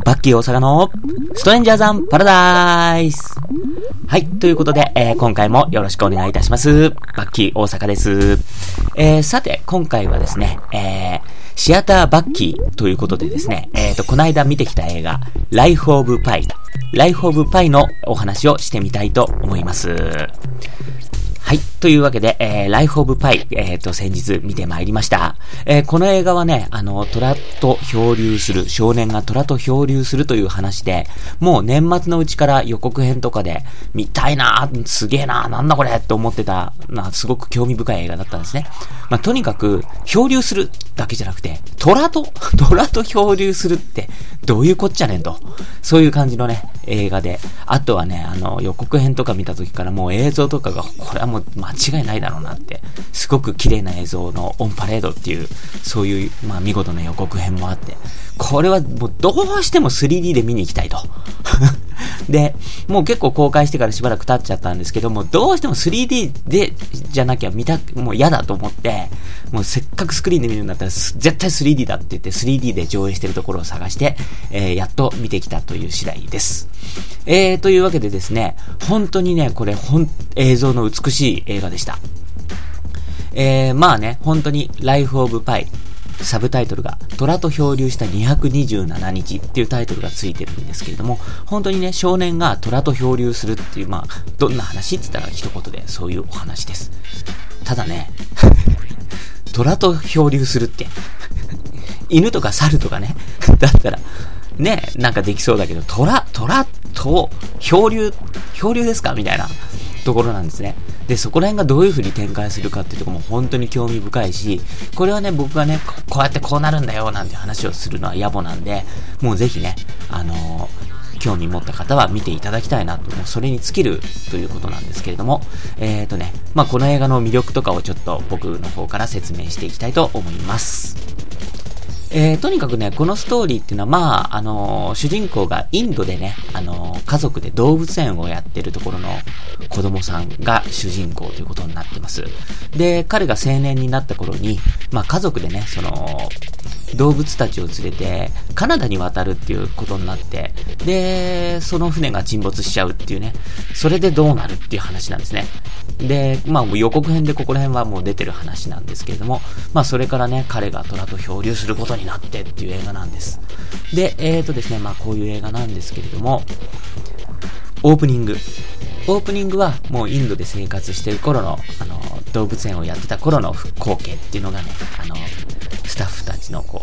バッキー大阪のストレンジャーザンパラダイス。はい、ということで、今回もよろしくお願いいたします。バッキー大阪です。さて、今回はですね、シアターバッキーということでですね、この間見てきた映画、ライフオブパイのお話をしてみたいと思います。はい。というわけで、ライフオブパイ、先日見てまいりました。この映画はね、虎と漂流する、少年が虎と漂流するという話で、もう年末のうちから予告編とかで、見たいなぁ、すげえなぁ、なんだこれって思ってた、すごく興味深い映画だったんですね。とにかく、漂流するだけじゃなくて、虎と漂流するって、どういうこっちゃねんと。そういう感じのね、映画で。あとはね、予告編とか見た時からもう映像とかが、これはもう間違いないだろうなって、すごく綺麗な映像のオンパレードっていう、そういう、見事な予告編もあって、これはもうどうしても 3D で見に行きたいと。で、もう結構公開してからしばらく経っちゃったんですけども、どうしても 3D で、じゃなきゃもう嫌だと思って、もうせっかくスクリーンで見るんだったら、絶対 3D だって言って 3D で上映してるところを探して、やっと見てきたという次第です。というわけでですね、本当にね、これ映像の美しい映画でした。本当にライフオブパイ。サブタイトルが虎と漂流した227日っていうタイトルがついてるんですけれども、本当にね、少年が虎と漂流するっていう、どんな話って言ったら一言でそういうお話です。ただね、虎と漂流するって犬とか猿とかねだったらね、なんかできそうだけど、虎と漂流ですかみたいなところなんですね。で、そこら辺がどういう風に展開するかっていうところも本当に興味深いし、これはね、僕がね、こうやってこうなるんだよなんて話をするのは野暮なんで、もうぜひね、興味持った方は見ていただきたいなと、もうそれに尽きるということなんですけれども、この映画の魅力とかをちょっと僕の方から説明していきたいと思います。とにかくね、このストーリーっていうのは、主人公がインドでね、家族で動物園をやってるところの子供さんが主人公ということになってます。で、彼が青年になった頃に、家族でね、動物たちを連れて、カナダに渡るっていうことになって、で、その船が沈没しちゃうっていうね、それでどうなるっていう話なんですね。で、もう予告編でここら辺はもう出てる話なんですけれども、それからね、彼が虎と漂流することになってっていう映画なんです。で、ですね、こういう映画なんですけれども、オープニングはもうインドで生活してる頃の、動物園をやってた頃の光景っていうのがね、スタッフたちの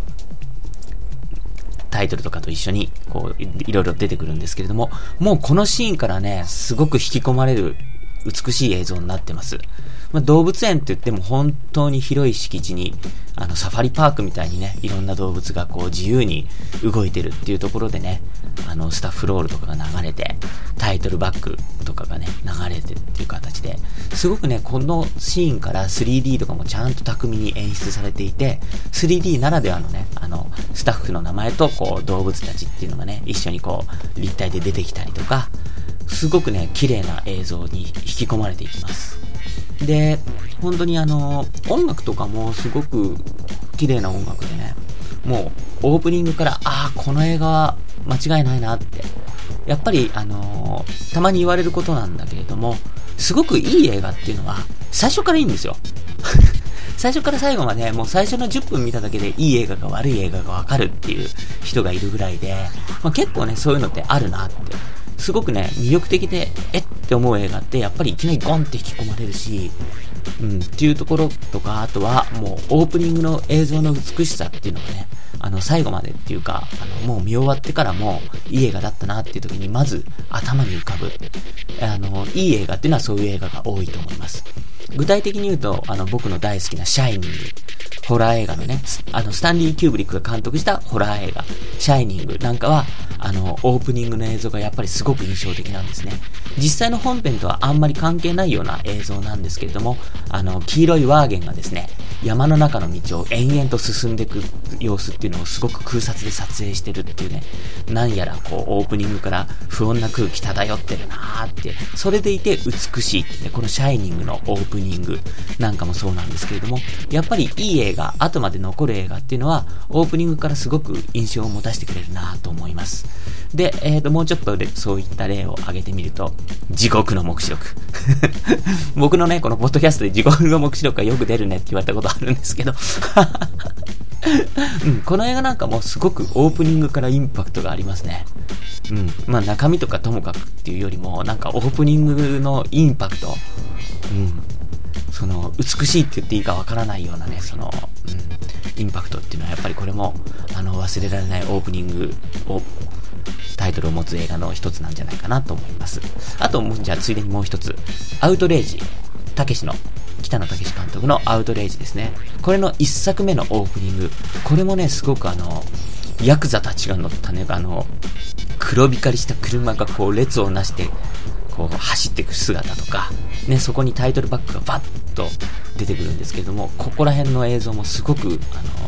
タイトルとかと一緒にいろいろ出てくるんですけれども、もうこのシーンからね、すごく引き込まれる美しい映像になってます。動物園って言っても本当に広い敷地にサファリパークみたいにね、いろんな動物が自由に動いてるっていうところでね、スタッフロールとかが流れて、タイトルバックとかがね、流れてっていう形で、すごくね、このシーンから 3D とかもちゃんと巧みに演出されていて、3D ならではのね、スタッフの名前と動物たちっていうのがね、一緒に立体で出てきたりとか、すごくね、綺麗な映像に引き込まれていきます。で、本当に音楽とかもすごく綺麗な音楽でね、もうオープニングからこの映画は間違いないなって、やっぱりたまに言われることなんだけれども、すごくいい映画っていうのは最初からいいんですよ最初から最後までもう最初の10分見ただけでいい映画か悪い映画がわかるっていう人がいるぐらいで、結構ね、そういうのってあるなって、すごくね、魅力的でって思う映画ってやっぱりいきなりゴンって引き込まれるし、っていうところとか、あとはもうオープニングの映像の美しさっていうのがね、最後までっていうか、もう見終わってからもいい映画だったなっていう時にまず頭に浮かぶ、いい映画っていうのはそういう映画が多いと思います。具体的に言うと、僕の大好きなシャイニング、ホラー映画のね、スタンリー・キューブリックが監督したホラー映画、シャイニングなんかは、オープニングの映像がやっぱりすごく印象的なんですね。実際の本編とはあんまり関係ないような映像なんですけれども、黄色いワーゲンがですね、 山の中の道を延々と進んでいく様子っていうのをすごく空撮で撮影してるっていうね、なんやらこうオープニングから不穏な空気漂ってるなーって、それでいて美しいってね、このシャイニングのオープニングなんかもそうなんですけれども、やっぱりいい映画、後まで残る映画っていうのはオープニングからすごく印象を持たせてくれるなと思います。で、もうちょっとでそういった例を挙げてみると、地獄の黙示録僕のねこのポッドキャストで地獄の黙示録がよく出るねって言われたことあるんですけどこの映画なんかもすごくオープニングからインパクトがありますね。まあ中身とかともかくっていうよりも、なんかオープニングのインパクト、その美しいって言っていいかわからないようなね、その、インパクトっていうのはやっぱりこれも忘れられないオープニングをタイトルを持つ映画の一つなんじゃないかなと思います。あとじゃあついでにもう一つ、アウトレイジ、北野武監督のアウトレイジですね。これの一作目のオープニング、これもねすごくヤクザたちが乗ったね黒光りした車がこう列をなしてこう走っていく姿とかね、そこにタイトルバックがバッと出てくるんですけれども、ここら辺の映像もすごく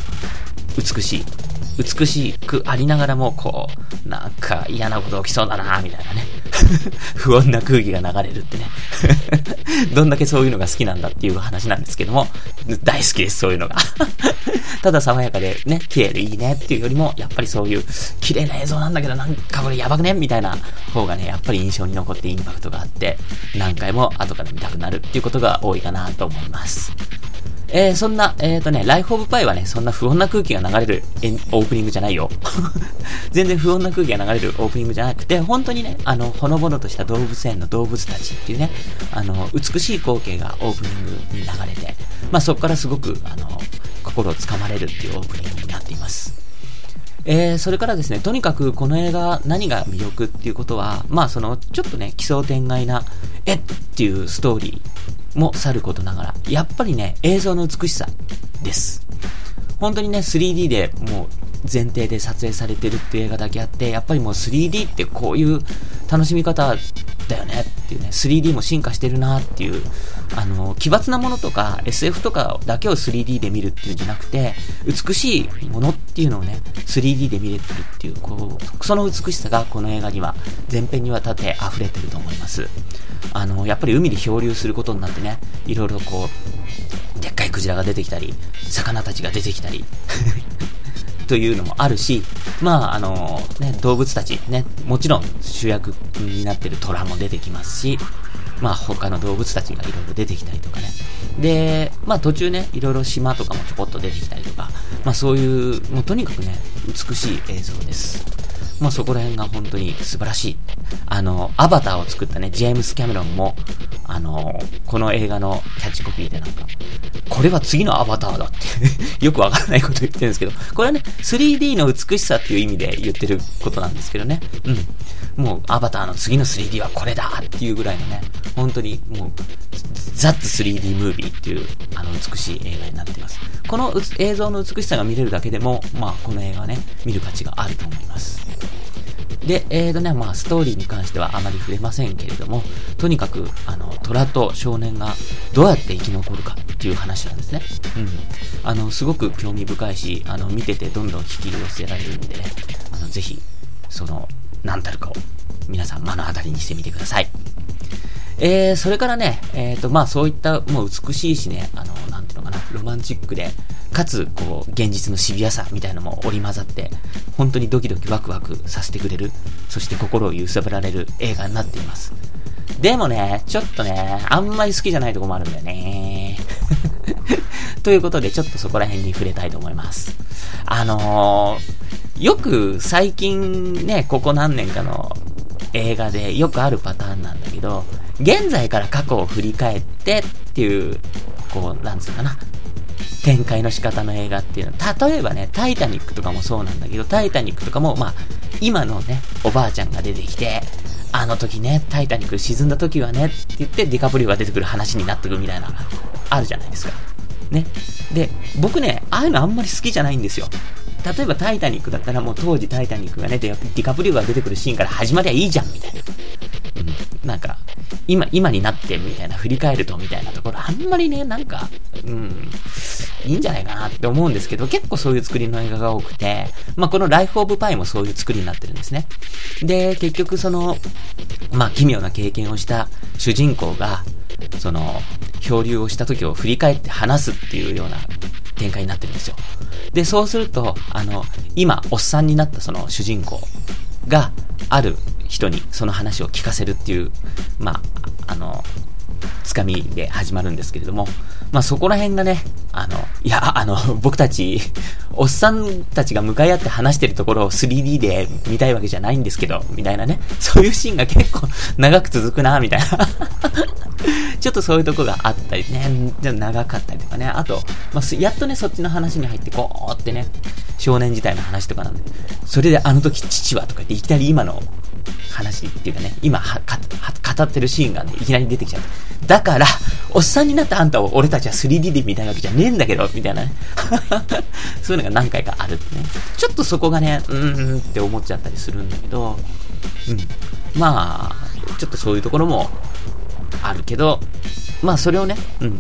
美しくありながらも、こうなんか嫌なこと起きそうだなみたいなね不穏な空気が流れるってねどんだけそういうのが好きなんだっていう話なんですけども、大好きです、そういうのがただ爽やかでね、綺麗でいいねっていうよりも、やっぱりそういう綺麗な映像なんだけどなんかこれやばくねみたいな方がね、やっぱり印象に残ってインパクトがあって、何回も後から見たくなるっていうことが多いかなと思います。そんな、ライフオブパイはね、そんな不穏な空気が流れるオープニングじゃないよ。全然不穏な空気が流れるオープニングじゃなくて、本当にね、ほのぼのとした動物園の動物たちっていうね、美しい光景がオープニングに流れて、まあそこからすごく、心をつかまれるっていうオープニングになっています。それからですね、とにかくこの映画何が魅力っていうことは、まあちょっとね、奇想天外な、っていうストーリーもさることながら、やっぱりね、映像の美しさです。本当にね、3D でもう前提で撮影されてるっていう映画だけあって、やっぱりもう 3D ってこういう楽しみ方だよねっていうね、3D も進化してるなっていう、奇抜なものとか SF とかだけを 3D で見るっていうんじゃなくて、美しいものっていうのをね 3D で見れてるっていう、こうその美しさがこの映画には全編にわたって溢れてると思います。やっぱり海で漂流することになってね、いろいろこうでっかいクジラが出てきたり、魚たちが出てきたりというのもあるし、まあ動物たちね、もちろん主役になってるトラも出てきますし、まあ他の動物たちがいろいろ出てきたりとかね。で、まあ途中ね、いろいろ島とかもちょこっと出てきたりとか、まあそういう、もうとにかくね、美しい映像です。もうそこら辺が本当に素晴らしい。アバターを作ったね、ジェームス・キャメロンも、この映画のキャッチコピーでなんか、これは次のアバターだってよくわからないこと言ってるんですけど、これはね、3D の美しさっていう意味で言ってることなんですけどね。もうアバターの次の 3D はこれだっていうぐらいのね、本当にもう、ザッツ 3D ムービーっていう、美しい映画になっています。この映像の美しさが見れるだけでも、まあ、この映画はね、見る価値があると思います。で、まあ、ストーリーに関してはあまり触れませんけれども、とにかく、虎と少年がどうやって生き残るかっていう話なんですね。すごく興味深いし、見ててどんどん引き寄せられるんでね、ぜひ、何たるかを皆さん目の当たりにしてみてください。それからね、まあそういったもう美しいしね、なんていうのかな、ロマンチックで、かつ、こう、現実のシビアさみたいなのも織り交ざって、本当にドキドキワクワクさせてくれる、そして心を揺さぶられる映画になっています。でもね、ちょっとね、あんまり好きじゃないとこもあるんだよね。ということで、ちょっとそこら辺に触れたいと思います。よく最近ね、ここ何年かの映画でよくあるパターンなんだけど、現在から過去を振り返ってっていう、こう、なんつうかな、展開の仕方の映画っていうのは、例えばね、タイタニックとかもそうなんだけど、タイタニックとかも、まあ、今のね、おばあちゃんが出てきて、あの時ね、タイタニック沈んだ時はね、って言ってディカプリオが出てくる話になってくるみたいな、あるじゃないですか。ね。で、僕ね、ああいうのあんまり好きじゃないんですよ。例えばタイタニックだったらもう当時タイタニックがね、ディカプリオが出てくるシーンから始まりゃいいじゃん、みたいな。なんか、今になってみたいな、振り返るとみたいなところ、あんまりね、なんか、 いいんじゃないかなって思うんですけど、結構そういう作りの映画が多くて、このライフオブパイもそういう作りになってるんですね。で、結局奇妙な経験をした主人公が、漂流をした時を振り返って話すっていうような展開になってるんですよ。で、そうすると、今、おっさんになったその主人公が、ある人にその話を聞かせるっていう、つかみで始まるんですけれども、そこら辺がね、僕たち、おっさんたちが向かい合って話してるところを 3D で見たいわけじゃないんですけど、みたいなね、そういうシーンが結構長く続くな、みたいな。ちょっとそういうとこがあったりね、長かったりとかね、あと、やっとね、そっちの話に入ってこうってね、少年時代の話とかなんで、それであの時父はとか言って、いきなり今の話っていうかね、今語ってるシーンがね、いきなり出てきちゃう。だから、おっさんになったあんたを俺たちは 3D で見たいわけじゃねえんだけど、みたいなね。そういうのが何回かあるってね。ちょっとそこがね、って思っちゃったりするんだけど、ちょっとそういうところもあるけど、それをね、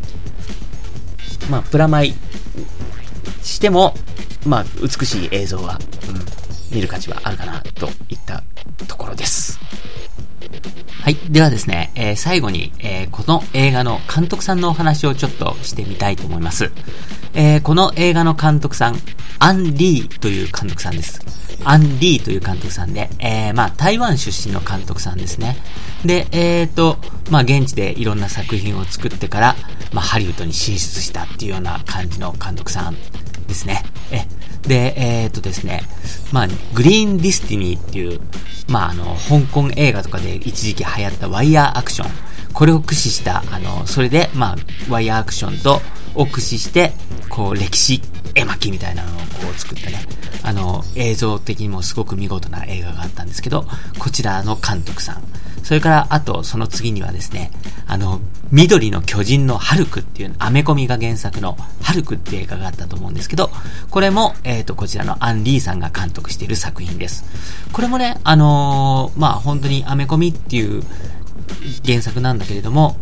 プラマイしても、美しい映像は、見る価値はあるかな、といったところです。はい。ではですね、最後に、この映画の監督さんのお話をちょっとしてみたいと思います。この映画の監督さん、アン・リーという監督さんです。アン・リーという監督さんで、台湾出身の監督さんですね。で、現地でいろんな作品を作ってから、ハリウッドに進出したっていうような感じの監督さんですね。で、ですね、グリーンディスティニーっていう、香港映画とかで一時期流行ったワイヤーアクション。これを駆使した、それで、ワイヤーアクションを駆使して、歴史絵巻みたいなのを作ったね、映像的にもすごく見事な映画があったんですけど、こちらの監督さん。それから、あと、その次にはですね、緑の巨人のハルクっていう、アメコミが原作のハルクっていう映画があったと思うんですけど、これも、こちらのアン・リーさんが監督している作品です。これもね、本当にアメコミっていう原作なんだけれども、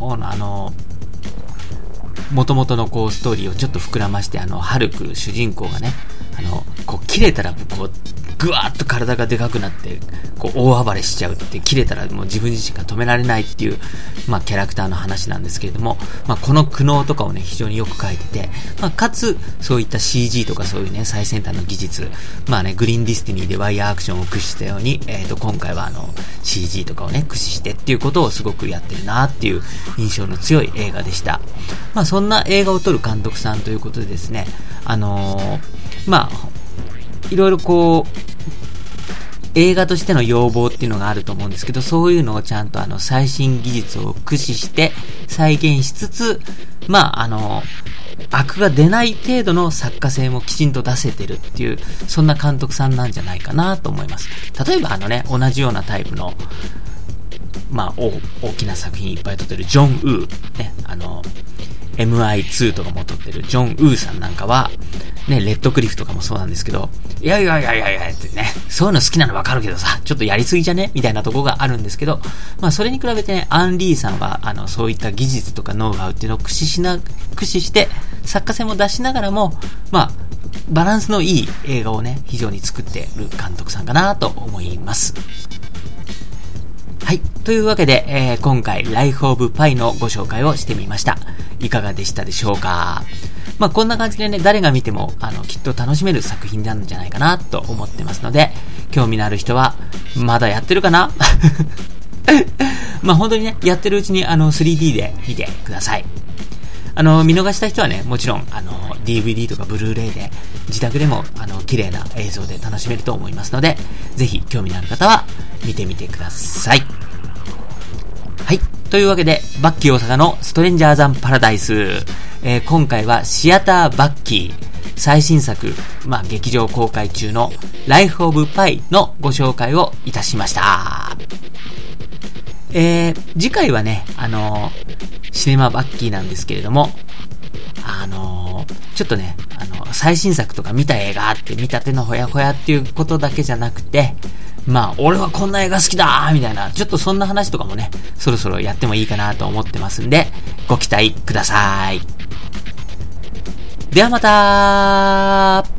元々のストーリーをちょっと膨らまして、ハルク主人公がね、切れたらぐわーっと体がでかくなって、大暴れしちゃうって、切れたらもう自分自身が止められないっていう、キャラクターの話なんですけれども、この苦悩とかをね、非常によく書いてて、かつ、そういった CG とかそういうね、最先端の技術、グリーンディスティニーでワイヤーアクションを駆使したように、今回はCG とかをね、駆使してっていうことをすごくやってるなっていう印象の強い映画でした。そんな映画を撮る監督さんということでですね、いろいろ映画としての要望っていうのがあると思うんですけど、そういうのをちゃんと最新技術を駆使して再現しつつ、悪が出ない程度の作家性もきちんと出せてるっていう、そんな監督さんなんじゃないかなと思います。例えば同じようなタイプの、大きな作品いっぱい撮ってるジョン・ウー、ね、MI2 とかも撮ってるジョン・ウーさんなんかは、ね、レッドクリフとかもそうなんですけど、いやってね、そういうの好きなのわかるけどさ、ちょっとやりすぎじゃねみたいなところがあるんですけど、それに比べてね、アン・リーさんは、そういった技術とかノウハウっていうのを駆使して、作家性も出しながらも、バランスのいい映画をね、非常に作っている監督さんかなと思います。はい。というわけで、今回、ライフオブパイのご紹介をしてみました。いかがでしたでしょうか？こんな感じでね、誰が見ても、きっと楽しめる作品なんじゃないかなと思ってますので、興味のある人は、まだやってるかな本当にね、やってるうちに、3D で見てください。見逃した人はね、もちろん、DVD とかブルーレイで、自宅でも、綺麗な映像で楽しめると思いますので、ぜひ、興味のある方は、見てみてください。はい。というわけで、バッキー大阪のストレンジャーザンパラダイス。今回はシアターバッキー最新作、劇場公開中のライフオブパイのご紹介をいたしました。次回はね、シネマバッキーなんですけれども、ちょっとね、最新作とか見た映画って見たてのほやほやっていうことだけじゃなくて、俺はこんな映画好きだーみたいな、ちょっとそんな話とかもね、そろそろやってもいいかなと思ってますんで、ご期待ください。 ではまた